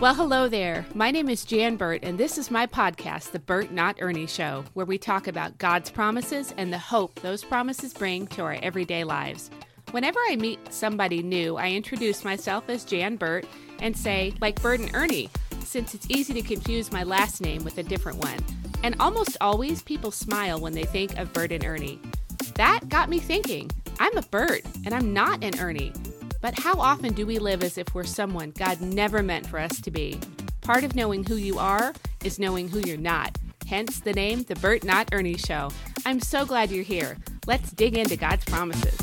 Well, hello there. My name is Jan Burt, and this is my podcast, The Burt Not Ernie Show, where we talk about God's promises and the hope those promises bring to our everyday lives. Whenever I meet somebody new, I introduce myself as Jan Burt and say, like Burt and Ernie, since it's easy to confuse my last name with a different one. And almost always people smile when they think of Burt and Ernie. That got me thinking, I'm a Burt and I'm not an Ernie. But how often do we live as if we're someone God never meant for us to be? Part of knowing who you are is knowing who you're not. Hence the name, The Burt Not Ernie Show. I'm so glad you're here. Let's dig into God's promises.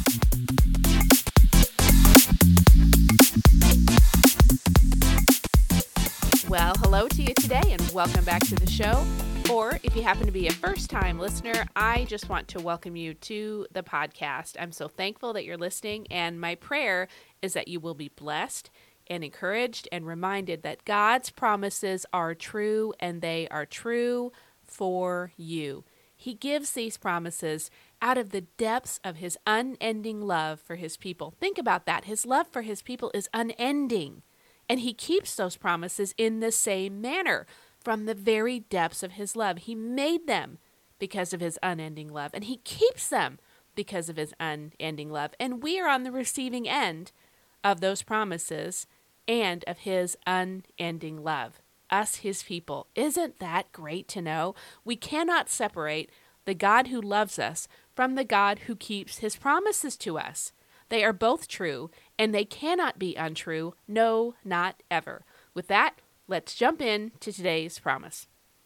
Well, hello to you today and welcome back to the show. Or if you happen to be a first-time listener, I just want to welcome you to the podcast. I'm so thankful that you're listening, and my prayer is that you will be blessed and encouraged and reminded that God's promises are true, and they are true for you. He gives these promises out of the depths of his unending love for his people. Think about that. His love for his people is unending, and he keeps those promises in the same manner. From the very depths of his love. He made them because of his unending love, and he keeps them because of his unending love. And we are on the receiving end of those promises and of his unending love. Us, his people. Isn't that great to know? We cannot separate the God who loves us from the God who keeps his promises to us. They are both true, and they cannot be untrue. No, not ever. With that, let's jump in to today's promise.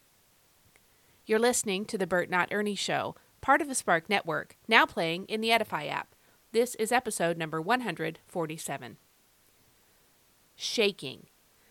You're listening to the Burt Not Ernie Show, part of the Spark Network, now playing in the Edify app. This is episode number 147. Shaking.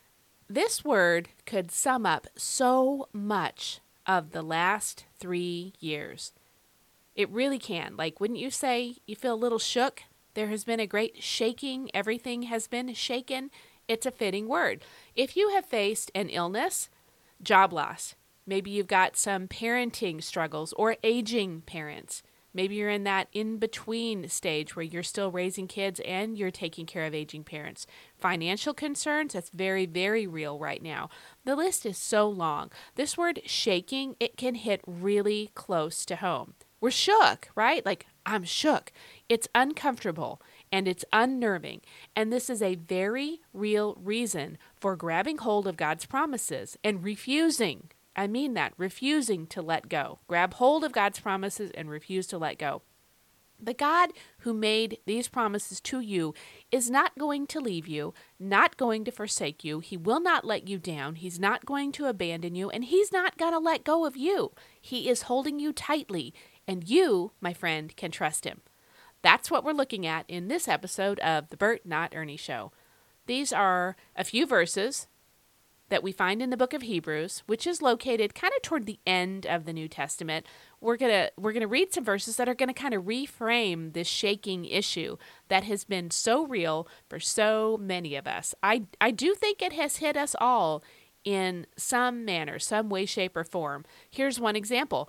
This word could sum up so much of the last 3 years. It really can. Like, wouldn't you say you feel a little shook? There has been a great shaking. Everything has been shaken. It's a fitting word. If you have faced an illness, job loss, maybe you've got some parenting struggles or aging parents. Maybe you're in that in-between stage where you're still raising kids and you're taking care of aging parents. Financial concerns, that's very, very real right now. The list is so long. This word shaking, it can hit really close to home. We're shook, right? Like, I'm shook. It's uncomfortable. And it's unnerving. And this is a very real reason for grabbing hold of God's promises and refusing. I mean that, refusing to let go. Grab hold of God's promises and refuse to let go. The God who made these promises to you is not going to leave you, not going to forsake you. He will not let you down. He's not going to abandon you, and he's not going to let go of you. He is holding you tightly, and you, my friend, can trust him. That's what we're looking at in this episode of the Burt Not Ernie Show. These are a few verses that we find in the book of Hebrews, which is located kind of toward the end of the New Testament. We're gonna read some verses that are gonna kind of reframe this shaking issue that has been so real for so many of us. I do think it has hit us all in some manner, some way, shape, or form. Here's one example.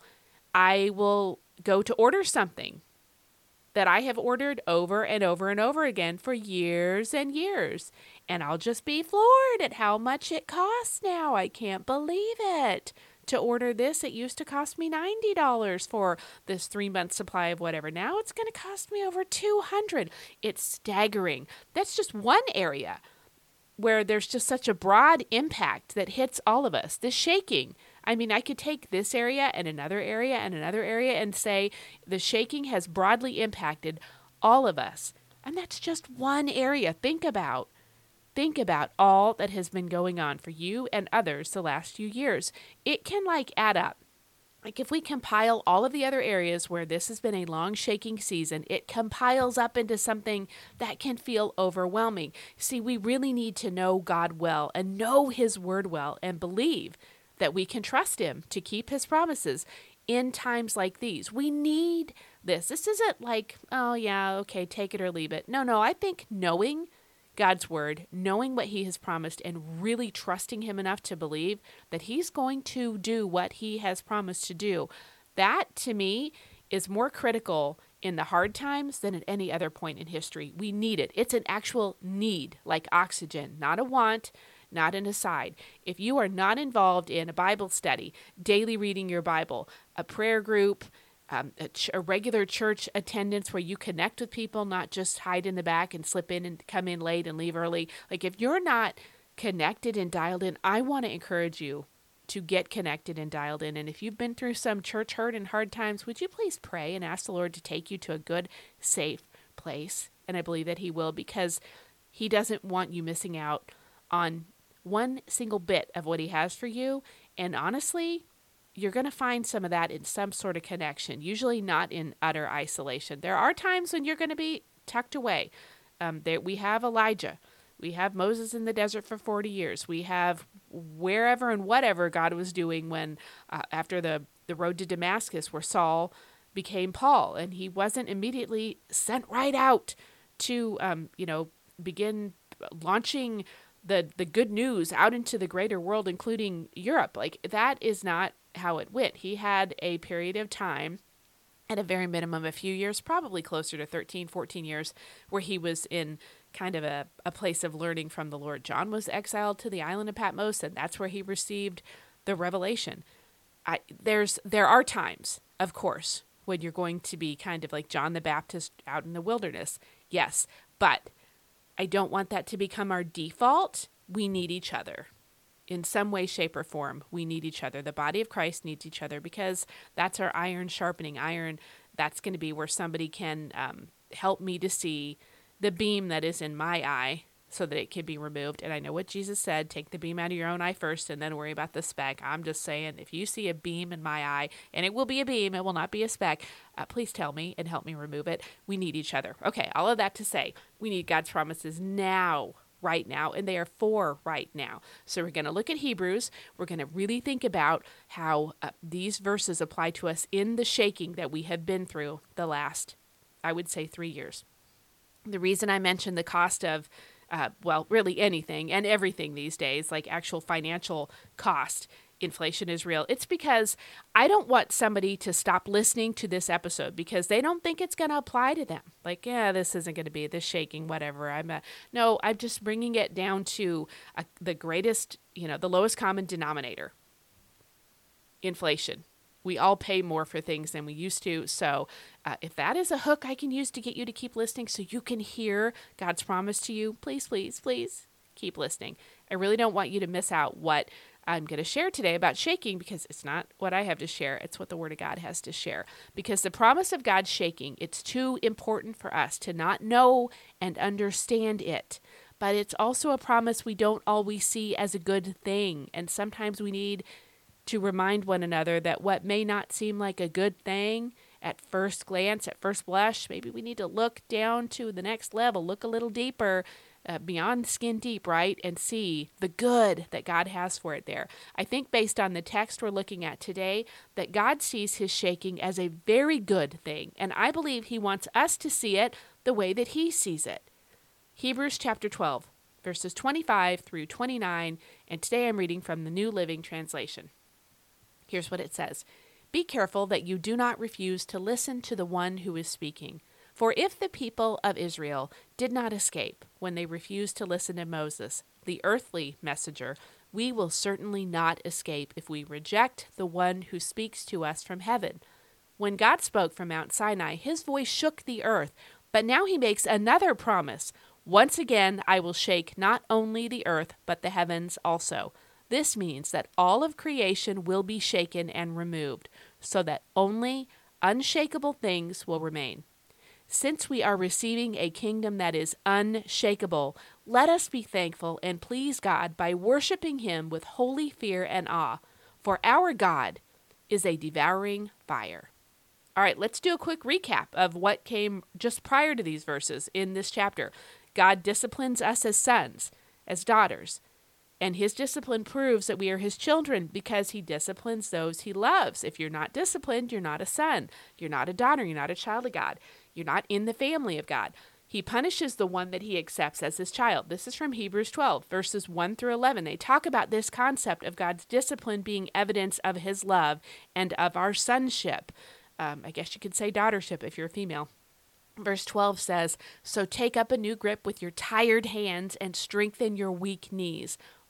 I will go to order something that I have ordered over and over and over again for years and years. And I'll just be floored at how much it costs now. I can't believe it. To order this, it used to cost me $90 for this 3-month supply of whatever. Now it's going to cost me over $200. It's staggering. That's just one area where there's just such a broad impact that hits all of us. This shaking. I mean, I could take this area and another area and another area and say the shaking has broadly impacted all of us. And that's just one area. Think about all that has been going on for you and others the last few years. It can add up. Like if we compile all of the other areas where this has been a long shaking season, it compiles up into something that can feel overwhelming. See, we really need to know God well and know his word well and believe that we can trust him to keep his promises in times like these. We need this. This isn't like, oh yeah, okay, take it or leave it. No, I think knowing God's word, knowing what he has promised and really trusting him enough to believe that he's going to do what he has promised to do, that to me is more critical in the hard times than at any other point in history. We need it. It's an actual need, like oxygen, not a want, not an aside. If you are not involved in a Bible study, daily reading your Bible, a prayer group, a regular church attendance where you connect with people, not just hide in the back and slip in and come in late and leave early. Like if you're not connected and dialed in, I want to encourage you to get connected and dialed in. And if you've been through some church hurt and hard times, would you please pray and ask the Lord to take you to a good, safe place? And I believe that he will, because he doesn't want you missing out on one single bit of what he has for you. And honestly, you're going to find some of that in some sort of connection, usually not in utter isolation. There are times when you're going to be tucked away. We have Elijah. We have Moses in the desert for 40 years. We have wherever and whatever God was doing when after the road to Damascus, where Saul became Paul, and he wasn't immediately sent right out to begin launching the good news out into the greater world, including Europe. Like, that is not how it went. He had a period of time, at a very minimum, a few years, probably closer to 13, 14 years, where he was in kind of a place of learning from the Lord. John was exiled to the island of Patmos, and that's where he received the revelation. There are times, of course, when you're going to be kind of like John the Baptist out in the wilderness. Yes, but I don't want that to become our default. We need each other. In some way, shape, or form, we need each other. The body of Christ needs each other, because that's our iron sharpening iron. That's going to be where somebody can help me to see the beam that is in my eye so that it can be removed. And I know what Jesus said, take the beam out of your own eye first and then worry about the speck. I'm just saying, if you see a beam in my eye, and it will be a beam, it will not be a speck, please tell me and help me remove it. We need each other. Okay, all of that to say, we need God's promises now, right now, and they are for right now. So we're going to look at Hebrews. We're going to really think about how these verses apply to us in the shaking that we have been through the last, I would say, 3 years. The reason I mentioned the cost of, really anything and everything these days, like actual financial cost, inflation is real. It's because I don't want somebody to stop listening to this episode because they don't think it's going to apply to them. Like, yeah, this isn't going to be this shaking, whatever. I'm just bringing it down to the greatest, the lowest common denominator. Inflation. We all pay more for things than we used to. So if that is a hook I can use to get you to keep listening so you can hear God's promise to you, please, please, please keep listening. I really don't want you to miss out what I'm going to share today about shaking, because it's not what I have to share. It's what the Word of God has to share. Because the promise of God shaking, it's too important for us to not know and understand it. But it's also a promise we don't always see as a good thing. And sometimes we need to remind one another that what may not seem like a good thing at first glance, at first blush, maybe we need to look down to the next level, look a little deeper, beyond skin deep, right? And see the good that God has for it there. I think based on the text we're looking at today, that God sees his shaking as a very good thing. And I believe he wants us to see it the way that he sees it. Hebrews chapter 12, verses 25 through 29. And today I'm reading from the New Living Translation. Here's what it says. Be careful that you do not refuse to listen to the one who is speaking. For if the people of Israel did not escape when they refused to listen to Moses, the earthly messenger, we will certainly not escape if we reject the one who speaks to us from heaven. When God spoke from Mount Sinai, his voice shook the earth, but now he makes another promise. Once again, I will shake not only the earth, but the heavens also. This means that all of creation will be shaken and removed, so that only unshakable things will remain. Since we are receiving a kingdom that is unshakable, let us be thankful and please God by worshiping him with holy fear and awe, for our God is a devouring fire. All right, let's do a quick recap of what came just prior to these verses in this chapter. God disciplines us as sons, as daughters, and his discipline proves that we are his children because he disciplines those he loves. If you're not disciplined, you're not a son. You're not a daughter. You're not a child of God. You're not in the family of God. He punishes the one that he accepts as his child. This is from Hebrews 12, verses 1 through 11. They talk about this concept of God's discipline being evidence of his love and of our sonship. I guess you could say daughtership if you're a female. Verse 12 says, So take up a new grip with your tired hands and strengthen your weak knees.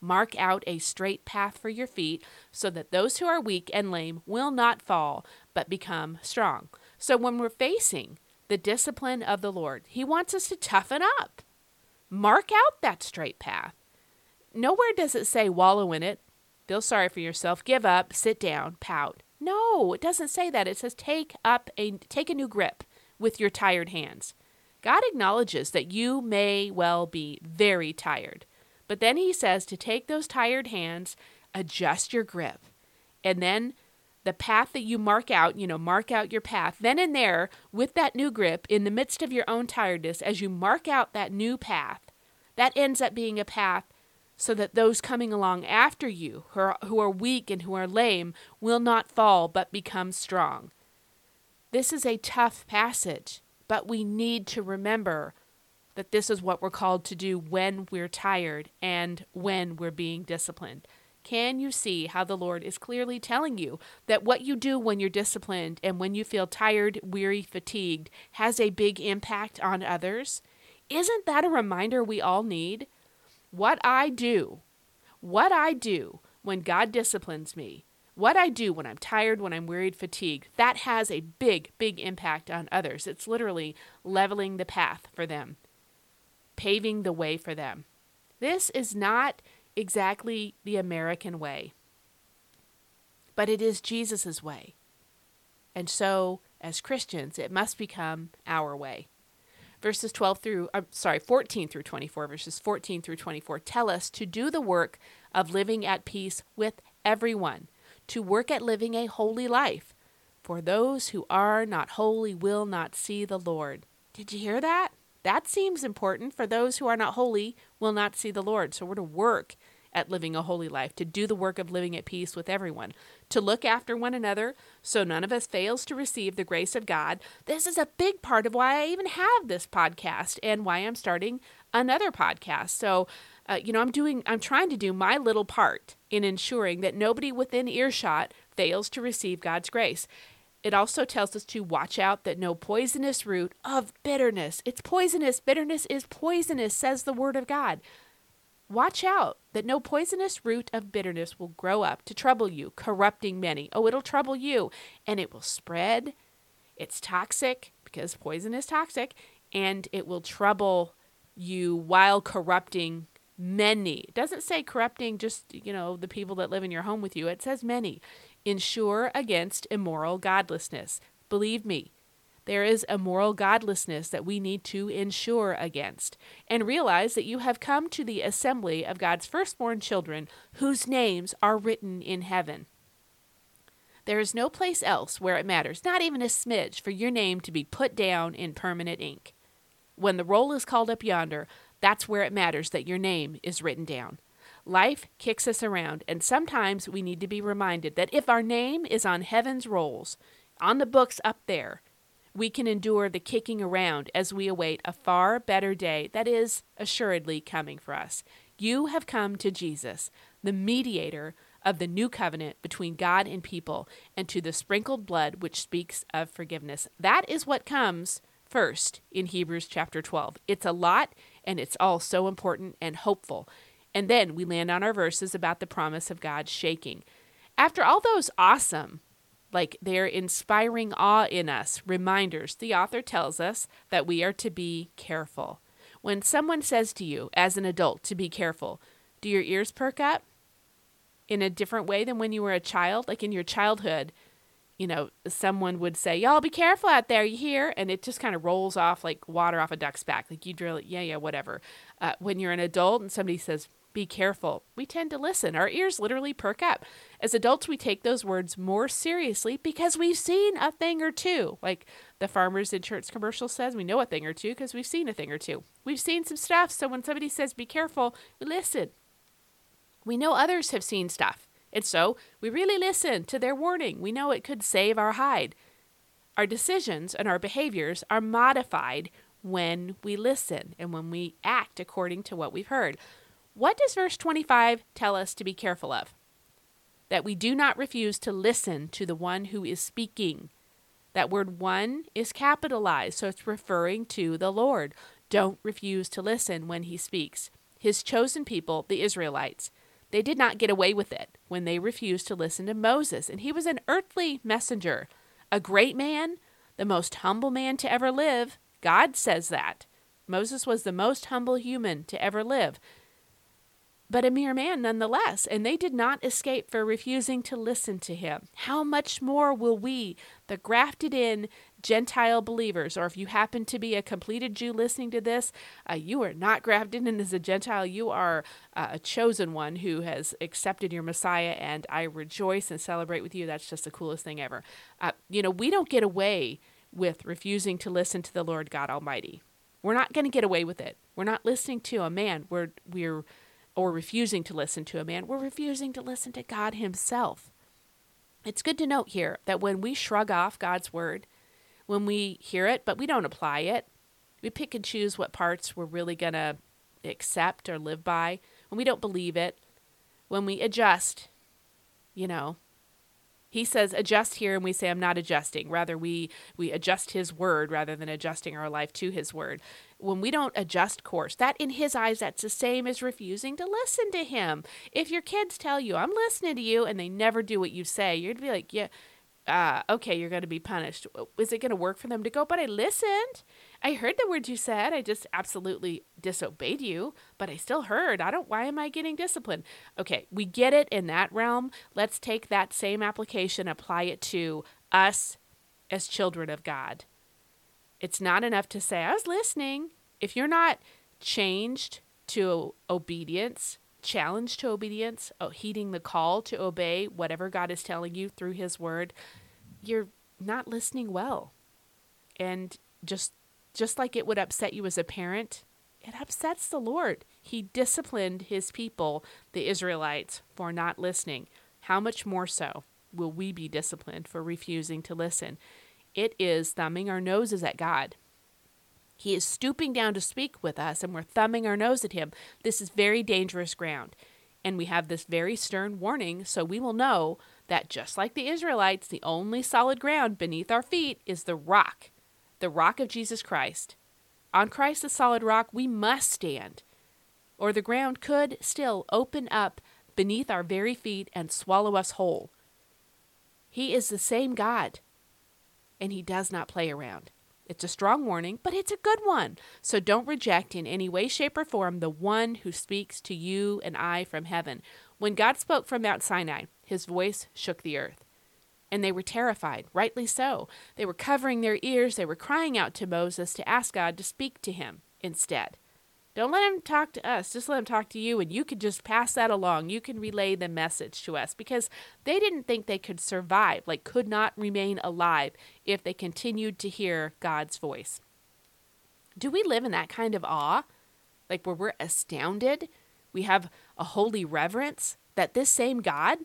Mark out a straight path for your feet so that those who are weak and lame will not fall, but become strong. So when we're facing the discipline of the Lord, he wants us to toughen up. Mark out that straight path. Nowhere does it say wallow in it, feel sorry for yourself, give up, sit down, pout. No, it doesn't say that. It says take a new grip with your tired hands. God acknowledges that you may well be very tired. But then he says to take those tired hands, adjust your grip. And then the path that you mark out your path. Then and there, with that new grip, in the midst of your own tiredness, as you mark out that new path, that ends up being a path so that those coming along after you, who are weak and who are lame, will not fall but become strong. This is a tough passage, but we need to remember that this is what we're called to do when we're tired and when we're being disciplined. Can you see how the Lord is clearly telling you that what you do when you're disciplined and when you feel tired, weary, fatigued has a big impact on others? Isn't that a reminder we all need? What I do when God disciplines me, what I do when I'm tired, when I'm wearied, fatigued, that has a big, big impact on others. It's literally leveling the path for them, paving the way for them. This is not exactly the American way, but it is Jesus's way. And so, as Christians, it must become our way. Verses 14 through 24, verses 14 through 24 tell us to do the work of living at peace with everyone, to work at living a holy life. For those who are not holy will not see the Lord. Did you hear that? That seems important. For those who are not holy will not see the Lord. So we're to work at living a holy life, to do the work of living at peace with everyone, to look after one another so none of us fails to receive the grace of God. This is a big part of why I even have this podcast and why I'm starting another podcast. So, I'm trying to do my little part in ensuring that nobody within earshot fails to receive God's grace. It also tells us to watch out that no poisonous root of bitterness. It's poisonous. Bitterness is poisonous, says the word of God. Watch out that no poisonous root of bitterness will grow up to trouble you, corrupting many. Oh, it'll trouble you, and it will spread. It's toxic because poison is toxic, and it will trouble you while corrupting many. It doesn't say corrupting just, the people that live in your home with you. It says many. Ensure against immoral godlessness. Believe me, there is a moral godlessness that we need to ensure against. And realize that you have come to the assembly of God's firstborn children whose names are written in heaven. There is no place else where it matters, not even a smidge, for your name to be put down in permanent ink. When the roll is called up yonder, that's where it matters that your name is written down. Life kicks us around, and sometimes we need to be reminded that if our name is on heaven's rolls, on the books up there, we can endure the kicking around as we await a far better day that is assuredly coming for us. You have come to Jesus, the mediator of the new covenant between God and people, and to the sprinkled blood which speaks of forgiveness. That is what comes first in Hebrews chapter 12. It's a lot, and it's all so important and hopeful. And then we land on our verses about the promise of God shaking. After all those awesome, they're inspiring awe in us, reminders, the author tells us that we are to be careful. When someone says to you as an adult to be careful, do your ears perk up in a different way than when you were a child? Like in your childhood, someone would say, y'all be careful out there, you hear? And it just kind of rolls off like water off a duck's back. Like you drill it, yeah, whatever. When you're an adult and somebody says, be careful, we tend to listen. Our ears literally perk up. As adults, we take those words more seriously because we've seen a thing or two. Like the Farmers Insurance commercial says, we know a thing or two because we've seen a thing or two. We've seen some stuff, so when somebody says be careful, we listen. We know others have seen stuff, and so we really listen to their warning. We know it could save our hide. Our decisions and our behaviors are modified when we listen and when we act according to what we've heard. What does verse 25 tell us to be careful of? That we do not refuse to listen to the one who is speaking. That word one is capitalized, so it's referring to the Lord. Don't refuse to listen when he speaks. His chosen people, the Israelites, They did not get away with it when they refused to listen to Moses. And he was an earthly messenger, a great man, the most humble man to ever live. God says that. Moses was the most humble human to ever live, but a mere man nonetheless, and they did not escape for refusing to listen to him. How much more will we, the grafted in Gentile believers, or if you happen to be a completed Jew listening to this, you are not grafted in as a Gentile. You are a chosen one who has accepted your Messiah, and I rejoice and celebrate with you. That's just the coolest thing ever. We don't get away with refusing to listen to the Lord God Almighty. We're not going to get away with it. We're not listening to a man. We're refusing to listen to a man. We're refusing to listen to God himself. It's good to note here that when we shrug off God's word, when we hear it, but we don't apply it, we pick and choose what parts we're really going to accept or live by, when we don't believe it, when we adjust, he says adjust here and we say I'm not adjusting. Rather, we adjust his word rather than adjusting our life to his word. When we don't adjust course, that in his eyes, that's the same as refusing to listen to him. If your kids tell you, I'm listening to you, and they never do what you say, you're going to be like, yeah, okay, you're going to be punished. Is it going to work for them to go, but I listened. I heard the words you said. I just absolutely disobeyed you, but I still heard. Why am I getting disciplined? Okay, we get it in that realm. Let's take that same application, apply it to us as children of God. It's not enough to say, I was listening. If you're not changed to obedience, challenged to obedience, heeding the call to obey whatever God is telling you through his word, you're not listening well. And just like it would upset you as a parent, it upsets the Lord. He disciplined his people, the Israelites, for not listening. How much more so will we be disciplined for refusing to listen? It is thumbing our noses at God. He is stooping down to speak with us, and we're thumbing our nose at him. This is very dangerous ground. And we have this very stern warning, so we will know that just like the Israelites, the only solid ground beneath our feet is the rock of Jesus Christ. On Christ, the solid rock, we must stand, or the ground could still open up beneath our very feet and swallow us whole. He is the same God, and he does not play around. It's a strong warning, but it's a good one. So don't reject in any way, shape, or form the one who speaks to you and I from heaven. When God spoke from Mount Sinai, his voice shook the earth. And they were terrified, rightly so. They were covering their ears. They were crying out to Moses to ask God to speak to him instead. Don't let him talk to us. Just let him talk to you, and you could just pass that along. You can relay the message to us, because they didn't think they could survive, could not remain alive if they continued to hear God's voice. Do we live in that kind of awe? Where we're astounded? We have a holy reverence that this same God,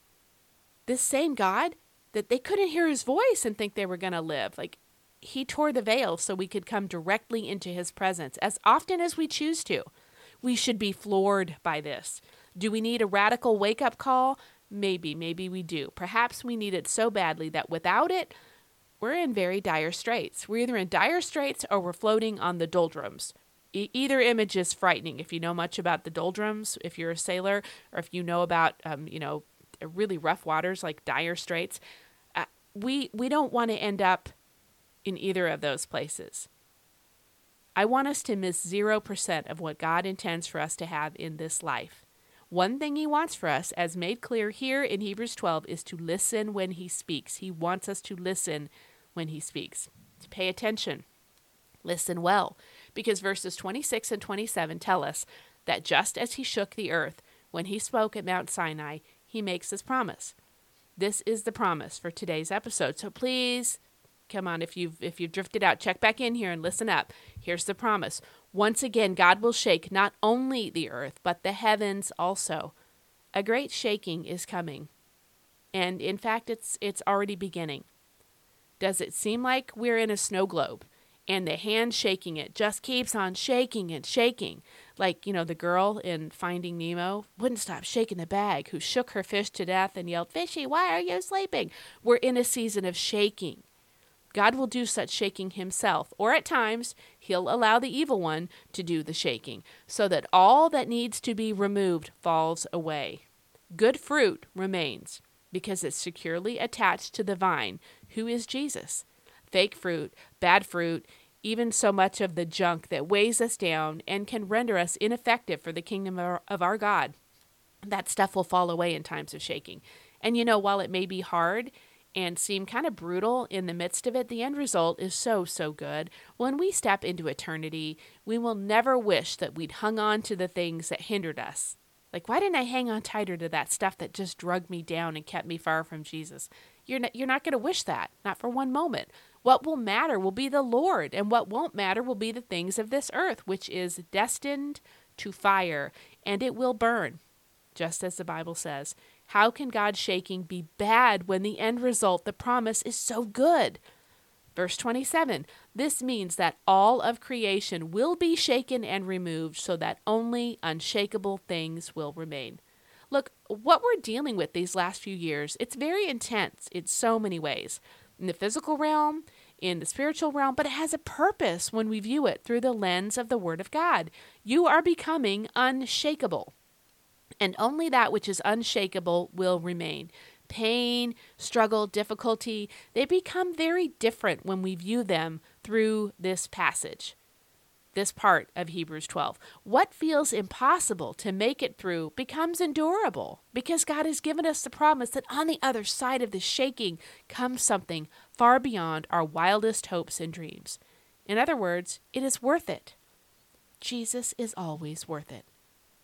that they couldn't hear his voice and think they were going to live. He tore the veil so we could come directly into his presence as often as we choose to. We should be floored by this. Do we need a radical wake-up call? Maybe we do. Perhaps we need it so badly that without it, we're in very dire straits. We're either in dire straits or we're floating on the doldrums. Either image is frightening. If you know much about the doldrums, if you're a sailor, or if you know about, really rough waters like dire straits, we don't want to end up in either of those places. I want us to miss 0% of what God intends for us to have in this life. One thing he wants for us, as made clear here in Hebrews 12, is to listen when he speaks. He wants us to listen when he speaks, to pay attention, listen well, because verses 26 and 27 tell us that just as he shook the earth when he spoke at Mount Sinai, he makes this promise. This is the promise for today's episode. So please, come on, if you've drifted out, check back in here and listen up. Here's the promise. Once again, God will shake not only the earth, but the heavens also. A great shaking is coming. And in fact, it's already beginning. Does it seem like we're in a snow globe and the hand shaking it just keeps on shaking and shaking? The girl in Finding Nemo wouldn't stop shaking the bag, who shook her fish to death and yelled, "Fishy, why are you sleeping?" We're in a season of shaking. God will do such shaking himself, or at times he'll allow the evil one to do the shaking, so that all that needs to be removed falls away. Good fruit remains because it's securely attached to the vine, who is Jesus. Fake fruit, bad fruit, even so much of the junk that weighs us down and can render us ineffective for the kingdom of our God, that stuff will fall away in times of shaking. And while it may be hard and seem kind of brutal in the midst of it, the end result is so, so good. When we step into eternity, we will never wish that we'd hung on to the things that hindered us. Like, why didn't I hang on tighter to that stuff that just drugged me down and kept me far from Jesus? You're not going to wish that, not for one moment. What will matter will be the Lord, and what won't matter will be the things of this earth, which is destined to fire, and it will burn, just as the Bible says. How can God's shaking be bad when the end result, the promise, is so good? Verse 27, this means that all of creation will be shaken and removed so that only unshakable things will remain. Look, what we're dealing with these last few years, it's very intense in so many ways. In the physical realm, in the spiritual realm, but it has a purpose when we view it through the lens of the Word of God. You are becoming unshakable. And only that which is unshakable will remain. Pain, struggle, difficulty, they become very different when we view them through this passage, this part of Hebrews 12. What feels impossible to make it through becomes endurable because God has given us the promise that on the other side of the shaking comes something far beyond our wildest hopes and dreams. In other words, it is worth it. Jesus is always worth it.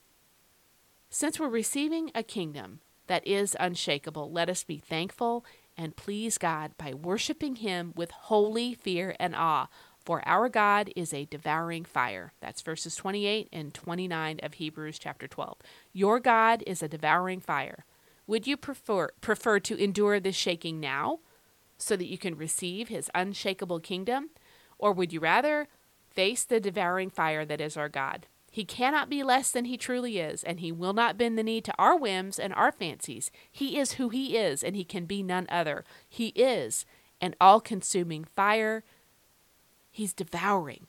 Since we're receiving a kingdom that is unshakable, let us be thankful and please God by worshiping him with holy fear and awe, for our God is a devouring fire. That's verses 28 and 29 of Hebrews chapter 12. Your God is a devouring fire. Would you prefer to endure this shaking now so that you can receive his unshakable kingdom? Or would you rather face the devouring fire that is our God? He cannot be less than he truly is, and he will not bend the knee to our whims and our fancies. He is who he is, and he can be none other. He is an all-consuming fire. He's devouring.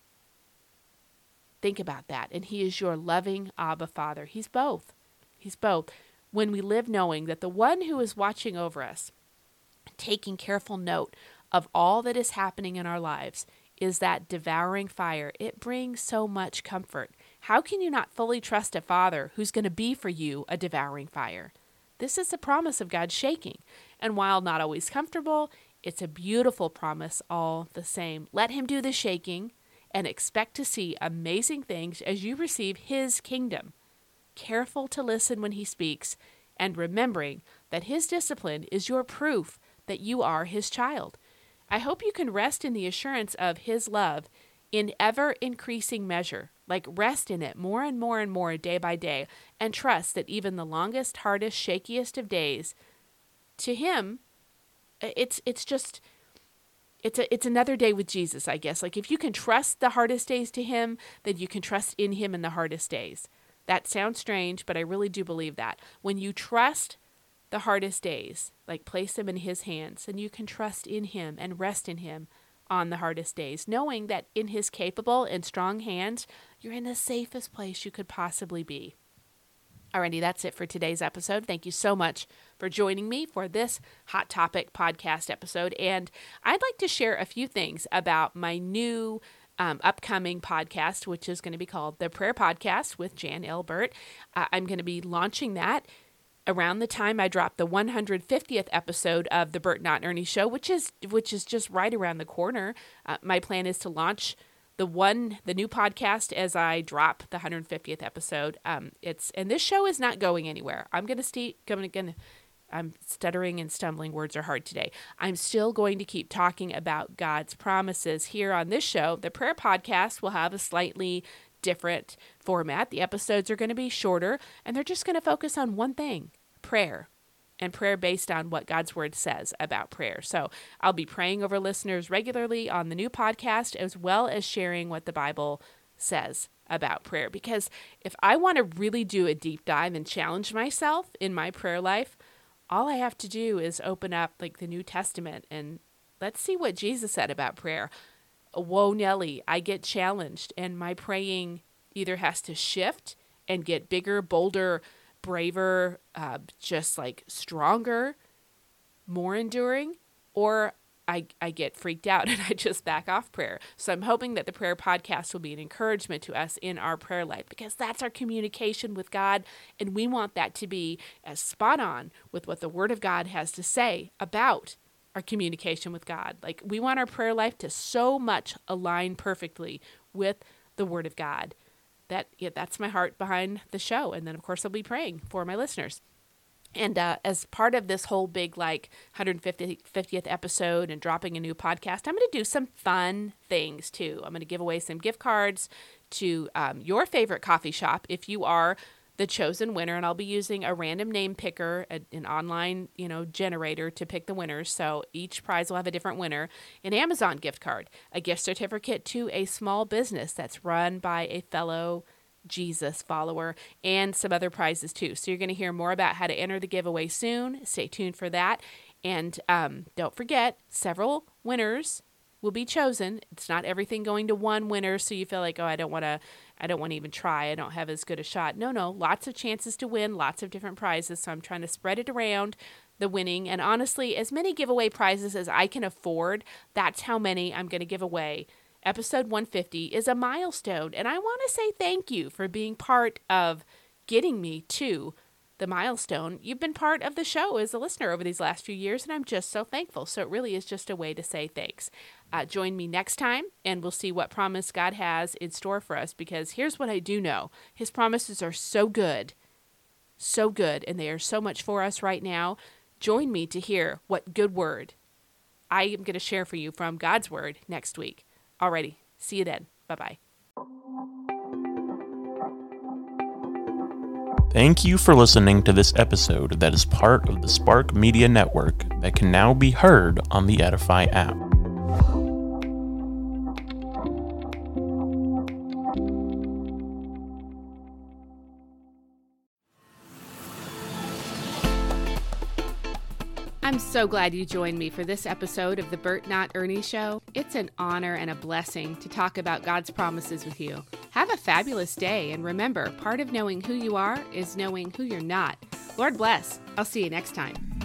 Think about that. And he is your loving Abba Father. He's both. He's both. When we live knowing that the one who is watching over us, taking careful note of all that is happening in our lives, is that devouring fire. It brings so much comfort. How can you not fully trust a Father who's going to be for you a devouring fire? This is the promise of God's shaking. And while not always comfortable, it's a beautiful promise all the same. Let him do the shaking and expect to see amazing things as you receive his kingdom. Careful to listen when he speaks and remembering that his discipline is your proof that you are his child. I hope you can rest in the assurance of his love in ever-increasing measure, like rest in it more and more and more day by day, and trust that even the longest, hardest, shakiest of days, to him, it's another day with Jesus, I guess. Like if you can trust the hardest days to him, then you can trust in him in the hardest days. That sounds strange, but I really do believe that. When you trust the hardest days, like place them in his hands, and you can trust in him and rest in him on the hardest days, knowing that in his capable and strong hands, you're in the safest place you could possibly be. Alrighty, that's it for today's episode. Thank you so much for joining me for this Hot Topic podcast episode. And I'd like to share a few things about my new upcoming podcast, which is going to be called The Prayer Podcast with Jan L. Burt. I'm going to be launching that around the time I drop the 150th episode of the Burt Not Ernie Show, which is just right around the corner. My plan is to launch the new podcast as I drop the 150th episode. And this show is not going anywhere. I'm stuttering and stumbling. Words are hard today. I'm still going to keep talking about God's promises here on this show. The Prayer Podcast will have a slightly different format. The episodes are going to be shorter, and they're just going to focus on one thing, prayer, and prayer based on what God's word says about prayer. So I'll be praying over listeners regularly on the new podcast, as well as sharing what the Bible says about prayer. Because if I want to really do a deep dive and challenge myself in my prayer life, all I have to do is open up like the New Testament and let's see what Jesus said about prayer. Whoa, Nelly, I get challenged, and my praying either has to shift and get bigger, bolder, braver, just like stronger, more enduring, or I get freaked out and I just back off prayer. So I'm hoping that the prayer podcast will be an encouragement to us in our prayer life, because that's our communication with God, and we want that to be as spot on with what the Word of God has to say about our communication with God. Like, we want our prayer life to so much align perfectly with the Word of God. That's my heart behind the show. And then, of course, I'll be praying for my listeners. And as part of this whole big, 150th episode and dropping a new podcast, I'm going to do some fun things, too. I'm going to give away some gift cards to your favorite coffee shop if you are the chosen winner. And I'll be using a random name picker, an online, generator to pick the winners. So each prize will have a different winner. An Amazon gift card, a gift certificate to a small business that's run by a fellow Jesus follower, and some other prizes too. So you're going to hear more about how to enter the giveaway soon. Stay tuned for that. And don't forget, several winners will be chosen. It's not everything going to one winner, so you feel like, oh, I don't want to even try. I don't have as good a shot. No, lots of chances to win, lots of different prizes. So I'm trying to spread it around, the winning. And honestly, as many giveaway prizes as I can afford, that's how many I'm going to give away. Episode 150 is a milestone, and I want to say thank you for being part of getting me to the milestone. You've been part of the show as a listener over these last few years, and I'm just so thankful. So it really is just a way to say thanks. Join me next time, and we'll see what promise God has in store for us, because here's what I do know. His promises are so good, and they are so much for us right now. Join me to hear what good word I am going to share for you from God's Word next week. Alrighty, see you then. Bye-bye. Thank you for listening to this episode that is part of the Spark Media Network that can now be heard on the Edify app. I'm so glad you joined me for this episode of the Bert Not Ernie Show. It's an honor and a blessing to talk about God's promises with you. Have a fabulous day, and remember, part of knowing who you are is knowing who you're not. Lord bless. I'll see you next time.